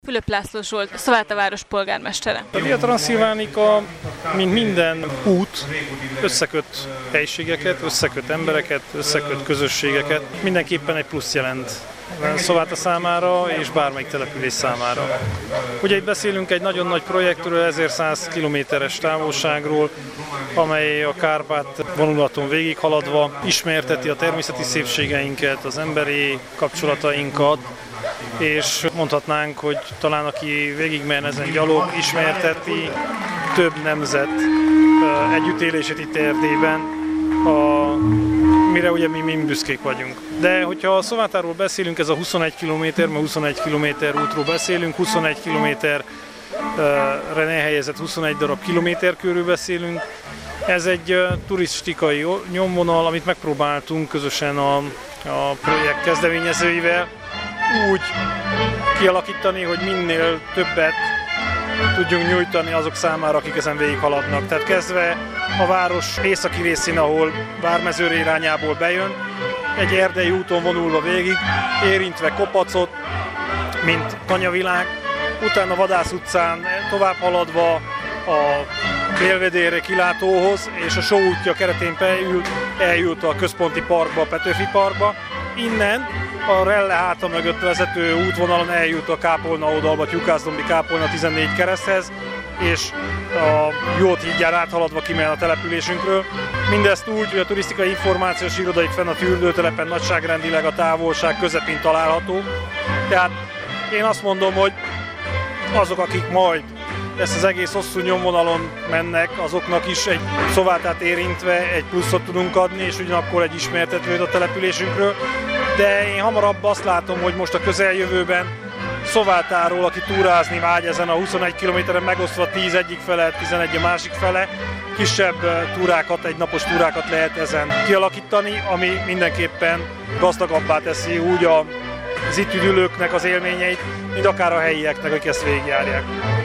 Fülöp László Zsolt, Szaváta város polgármestere. A Via Transilvanica, mint minden út, összeköt helységeket, összeköt embereket, összeköt közösségeket. Mindenképpen egy plusz jelent Szaváta számára és bármelyik település számára. Ugye itt beszélünk egy nagyon nagy projektről, 1100 kilométeres távolságról, amely a Kárpát vonulaton végighaladva ismerteti a természeti szépségeinket, az emberi kapcsolatainkat, és mondhatnánk, hogy talán aki végigmen ezen gyalog, ismerteti több nemzet együttélését itt Erdélyben, mire ugye mi büszkék vagyunk. De hogyha a Szavátáról beszélünk, ez a 21 kilométer, mert 21 kilométer útról beszélünk, 21 kilométerre elhelyezett 21 darab kilométerkörről beszélünk. Ez egy turisztikai nyomvonal, amit megpróbáltunk közösen a projekt kezdeményezőivel úgy kialakítani, hogy minél többet tudjunk nyújtani azok számára, akik ezen végighaladnak. Tehát kezdve a város északi részén, ahol Vármezőre irányából bejön, egy erdei úton vonulva végig, érintve Kopacot, mint tanyavilág, utána Vadász utcán tovább haladva a Belvedere kilátóhoz, és a Só útja keretén eljut a központi parkba, a Petőfi parkba. Innen a Relle háta mögött vezető útvonalon eljut a Kápolna oldalba, Tyúkászdombi Kápolna 14 kereszthez, és a Jót hídján áthaladva kimegy a településünkről. Mindezt úgy, hogy a turisztikai információs iroda itt fenn a Fürdőtelepen nagyságrendileg a távolság közepén található. Tehát én azt mondom, hogy azok, akik majd ezt az egész hosszú nyomvonalon mennek, azoknak is egy Szavátát érintve egy pluszot tudunk adni, és ugyanakkor egy ismertetőt a településünkről. De én hamarabb azt látom, hogy most a közeljövőben Szavátáról, aki túrázni vágy ezen a 21 kilométeren megosztva 10 egyik fele, 11 a másik fele, kisebb túrákat, egynapos túrákat lehet ezen kialakítani, ami mindenképpen gazdagabbá teszi úgy az itt üdülőknek az élményeit, mint akár a helyieknek, akik ezt végigjárják.